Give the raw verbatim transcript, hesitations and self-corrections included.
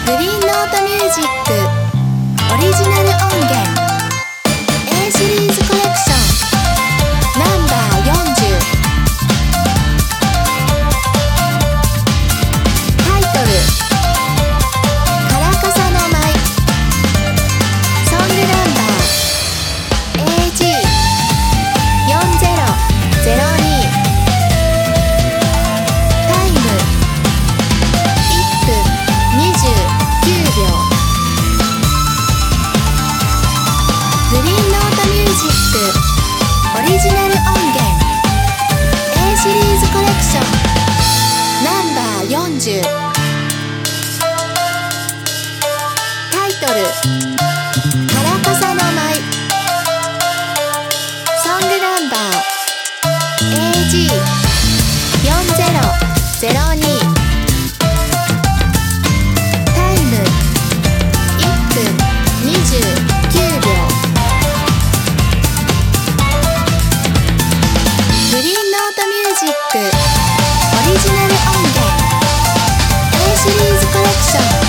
グリーンノートミュージックオリジナル音源 A シリーズコレクションナンバーよんじゅう。タイトルカラカサの舞。ソングナンバー エージーよんゼロゼロに。タイムいっぷんにじゅうきゅうびょう。グリーンノートミュージックオリジナル音源 A シリーズコレクションナンバーよんじゅう。タイトルカラカサの舞。ソングナンバー エージーよんゼロゼロに。タイムいっぷんにじゅうきゅうびょう。グリーンノートミュージックオリジナル音源 A シリーズコレクション